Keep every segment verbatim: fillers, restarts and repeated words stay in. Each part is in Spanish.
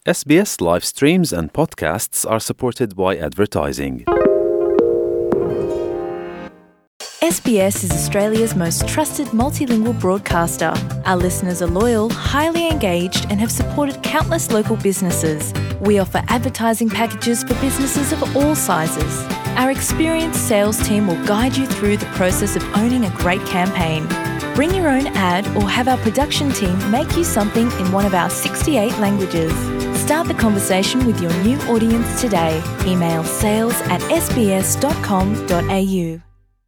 S B S live streams and podcasts are supported by advertising. S B S is Australia's most trusted multilingual broadcaster. Our listeners are loyal, highly engaged, and have supported countless local businesses. We offer advertising packages for businesses of all sizes. Our experienced sales team will guide you through the process of owning a great campaign. Bring your own ad or have our production team make you something in one of our sixty-eight languages. Start the conversation with your new audience today. Email sales at s b s dot com dot a u.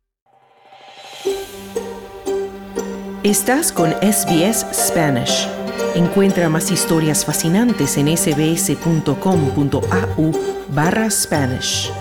Estás con S B S Spanish. Encuentra más historias fascinantes en sbs.com.au barra Spanish.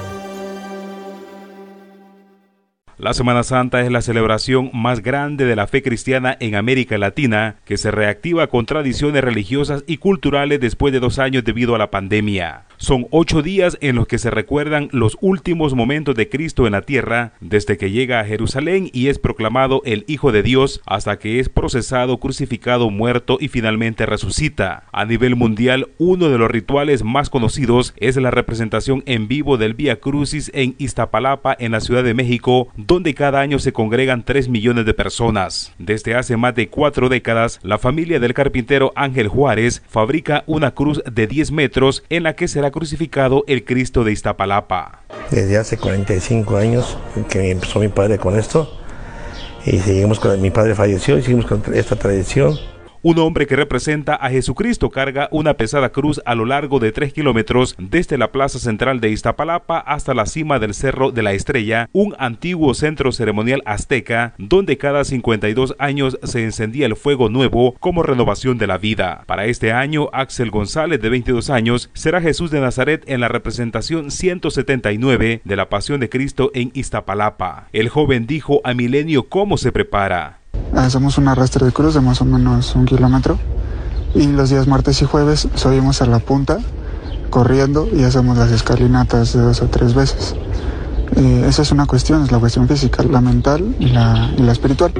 La Semana Santa es la celebración más grande de la fe cristiana en América Latina, que se reactiva con tradiciones religiosas y culturales después de dos años debido a la pandemia. Son ocho días en los que se recuerdan los últimos momentos de Cristo en la tierra, desde que llega a Jerusalén y es proclamado el Hijo de Dios, hasta que es procesado, crucificado, muerto y finalmente resucita. A nivel mundial, uno de los rituales más conocidos es la representación en vivo del Vía Crucis en Iztapalapa, en la Ciudad de México, donde cada año se congregan tres millones de personas. Desde hace más de cuatro décadas, la familia del carpintero Ángel Juárez fabrica una cruz de diez metros en la que será crucificado el Cristo de Iztapalapa. Desde hace cuarenta y cinco años que empezó mi padre con esto y seguimos con, mi padre falleció y seguimos con esta tradición. Un hombre que representa a Jesucristo carga una pesada cruz a lo largo de tres kilómetros desde la plaza central de Iztapalapa hasta la cima del Cerro de la Estrella, un antiguo centro ceremonial azteca donde cada cincuenta y dos años se encendía el fuego nuevo como renovación de la vida. Para este año, Axel González, de veintidós años, será Jesús de Nazaret en la representación ciento setenta y nueve de la Pasión de Cristo en Iztapalapa. El joven dijo a Milenio cómo se prepara. Hacemos un arrastre de cruz de más o menos un kilómetro y los días martes y jueves subimos a la punta corriendo y hacemos las escalinatas de dos o tres veces. Eh, esa es una cuestión, es la cuestión física, la mental y la, y la espiritual.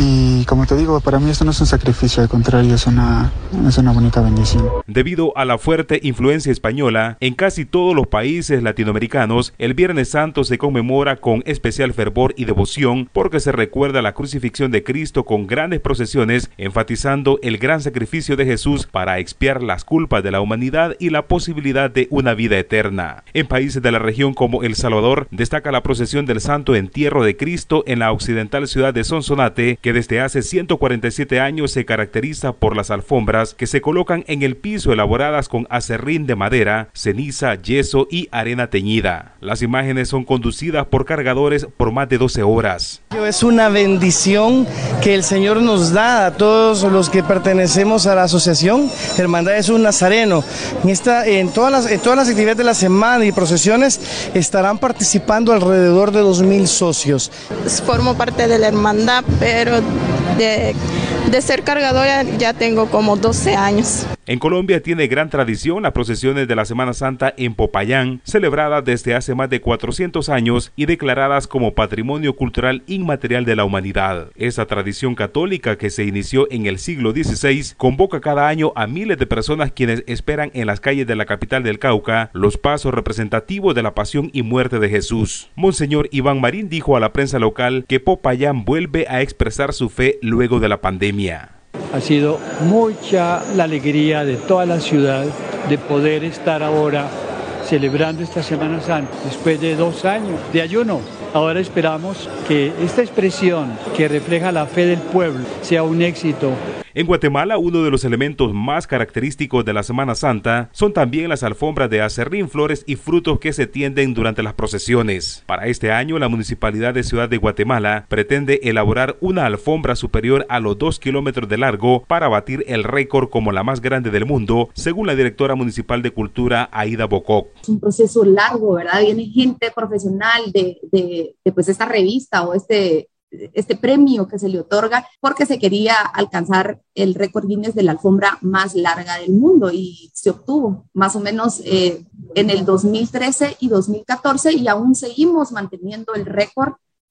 Y como te digo, para mí esto no es un sacrificio, al contrario, es una, es una bonita bendición. Debido a la fuerte influencia española, en casi todos los países latinoamericanos, el Viernes Santo se conmemora con especial fervor y devoción porque se recuerda la crucifixión de Cristo con grandes procesiones, enfatizando el gran sacrificio de Jesús para expiar las culpas de la humanidad y la posibilidad de una vida eterna. En países de la región como El Salvador, destaca la procesión del Santo Entierro de Cristo en la occidental ciudad de Sonsonate, que desde hace ciento cuarenta y siete años se caracteriza por las alfombras que se colocan en el piso elaboradas con acerrín de madera, ceniza, yeso y arena teñida. Las imágenes son conducidas por cargadores por más de doce horas. Es una bendición que el Señor nos da a todos los que pertenecemos a la asociación Hermandades Un Nazareno. En, esta, en, todas las, en todas las actividades de la semana y procesiones estarán participando alrededor de dos mil socios. Formo parte de la hermandad, pero de, de ser cargadora ya tengo como doce años. En Colombia tiene gran tradición las procesiones de la Semana Santa en Popayán, celebradas desde hace más de cuatrocientos años y declaradas como Patrimonio Cultural Inmaterial de la Humanidad. Esa tradición católica, que se inició en el siglo dieciséis, convoca cada año a miles de personas quienes esperan en las calles de la capital del Cauca los pasos representativos de la pasión y muerte de Jesús. Monseñor Iván Marín dijo a la prensa local que Popayán vuelve a expresar su fe luego de la pandemia. Ha sido mucha la alegría de toda la ciudad de poder estar ahora celebrando esta Semana Santa después de dos años de ayuno. Ahora esperamos que esta expresión que refleja la fe del pueblo sea un éxito. En Guatemala, uno de los elementos más característicos de la Semana Santa son también las alfombras de acerrín, flores y frutos que se tienden durante las procesiones. Para este año, la Municipalidad de Ciudad de Guatemala pretende elaborar una alfombra superior a los dos kilómetros de largo para batir el récord como la más grande del mundo, según la directora municipal de Cultura, Aida Bococ. Es un proceso largo, ¿verdad? Viene gente profesional de, de, de pues esta revista o este... este premio que se le otorga porque se quería alcanzar el récord Guinness de la alfombra más larga del mundo y se obtuvo más o menos eh, en el dos mil trece y dos mil catorce y aún seguimos manteniendo el récord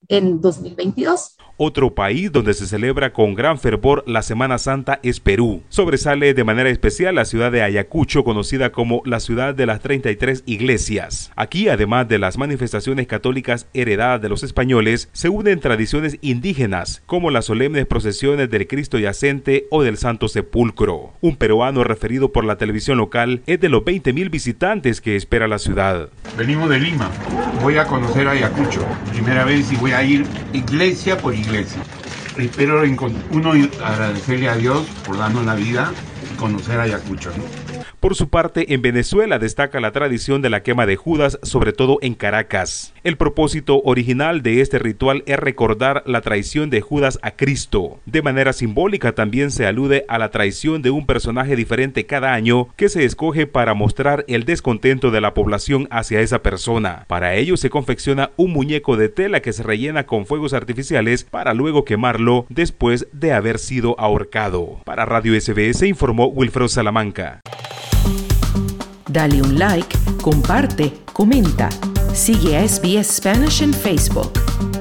en dos mil veintidós. Otro país donde se celebra con gran fervor la Semana Santa es Perú. Sobresale de manera especial la ciudad de Ayacucho, conocida como la ciudad de las treinta y tres iglesias. Aquí, además de las manifestaciones católicas heredadas de los españoles, se unen tradiciones indígenas, como las solemnes procesiones del Cristo Yacente o del Santo Sepulcro. Un peruano referido por la televisión local es de los veinte mil visitantes que espera la ciudad. Venimos de Lima, voy a conocer Ayacucho, primera vez y voy a ir iglesia por iglesia. Espero uno agradecerle a Dios por darnos la vida y conocer Ayacucho, ¿no? Por su parte, en Venezuela destaca la tradición de la quema de Judas, sobre todo en Caracas. El propósito original de este ritual es recordar la traición de Judas a Cristo. De manera simbólica también se alude a la traición de un personaje diferente cada año que se escoge para mostrar el descontento de la población hacia esa persona. Para ello se confecciona un muñeco de tela que se rellena con fuegos artificiales para luego quemarlo después de haber sido ahorcado. Para Radio S B S informó Wilfredo Salamanca. Dale un like, comparte, comenta. Sigue a S B S Spanish en Facebook.